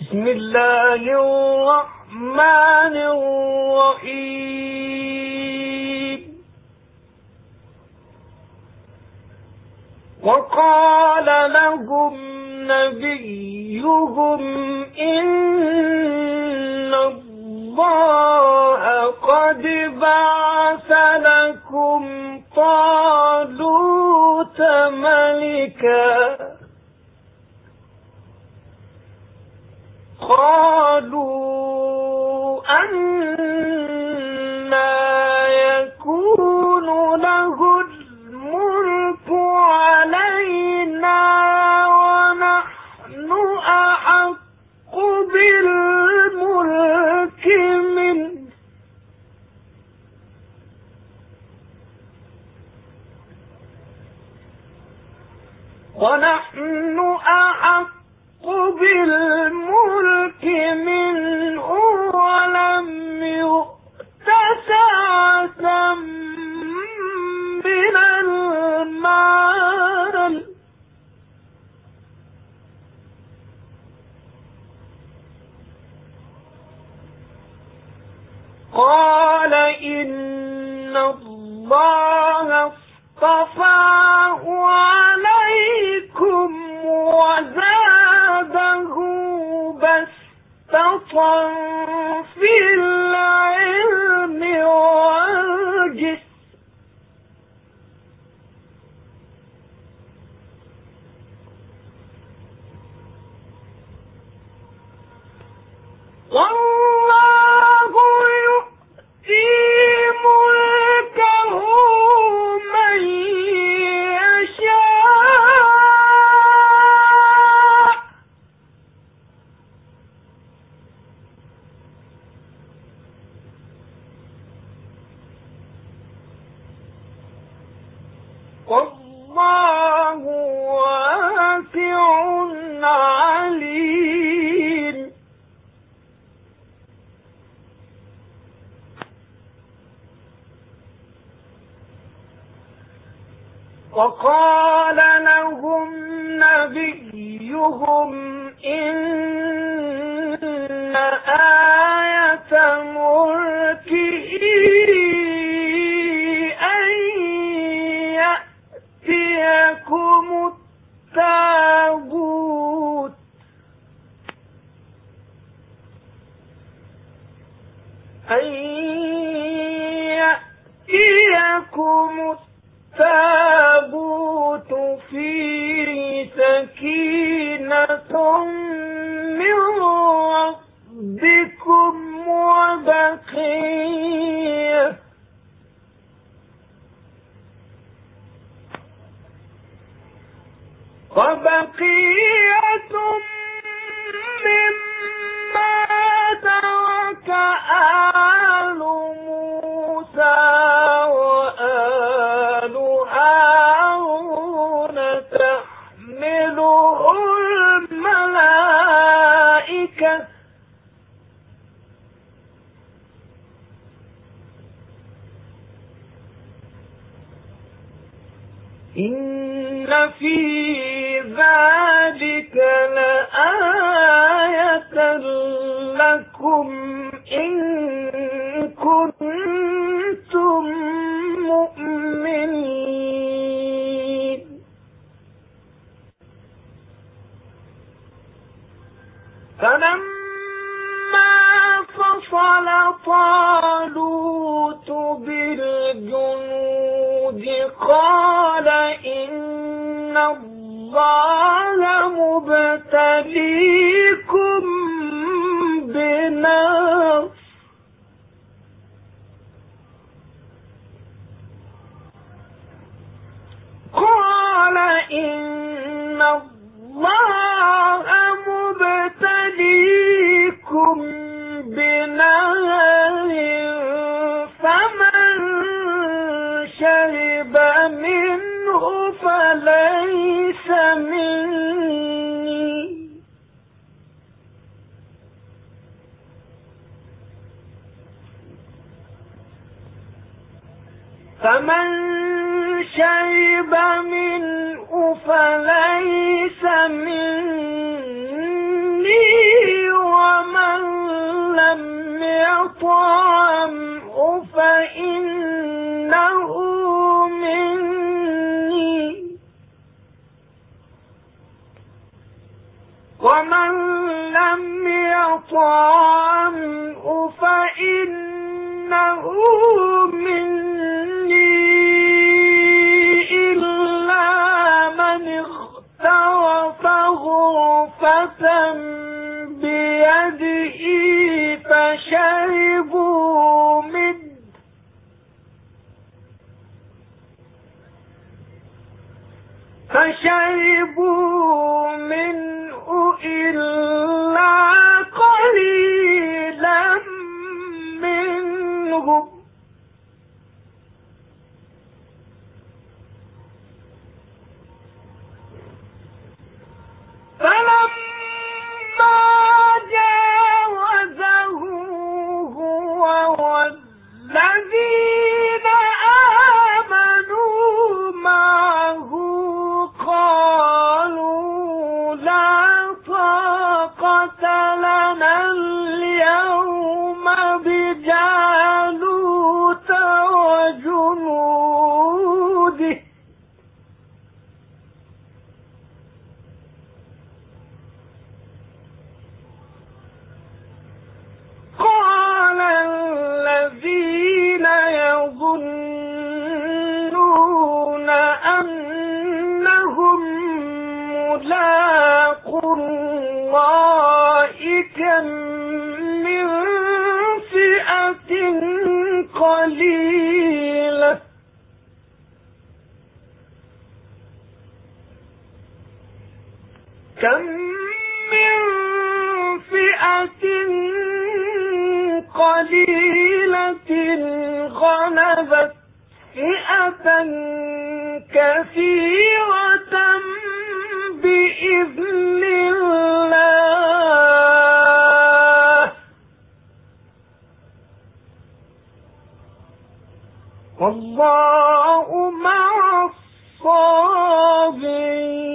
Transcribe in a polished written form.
بسم الله الرحمن الرحيم. وقال لهم نبيهم إن الله قد بعث لكم طالوت ملكا. قالوا أنى يكون له الملك علينا ونحن أحق بالملك منه ولم يؤت سعة من المال. قال إن الله اصطفاه عليكم وزاده بسطة في العلم والجسم والله يؤتي ملكه من يشاء والله واسع عليم. وقال لهم نبيهم إن آية ملكه أن يأتيكم التابوت فيه سكينة من ربكم وبقية مما ترك آل موسى وآل هارون تحمله الملائكة إن في ذلك لآية لكم إن كنتم مؤمنين. فلما فصل طالوت بالجنود قال إن الله مبتليكم بنار قال إن الله مبتليكم بنار فمن شرب منه فليس مني فمن شرب منه فليس مني يطعمه فإنه مني ومن لم يطعمه فإنه مني إلا من اغترف غرفة بيده فشربوا منه إلا قليلا منهم فلما جاوزه هو والذين آمنوا معه قالوا لا طاقة لنا اليوم بجالوت وجنوده قال الذين يظنون أنهم ملاقو الله كم من فئة قليلة غلبت فئة كثيرة بإذن الله والله مع الصابرين.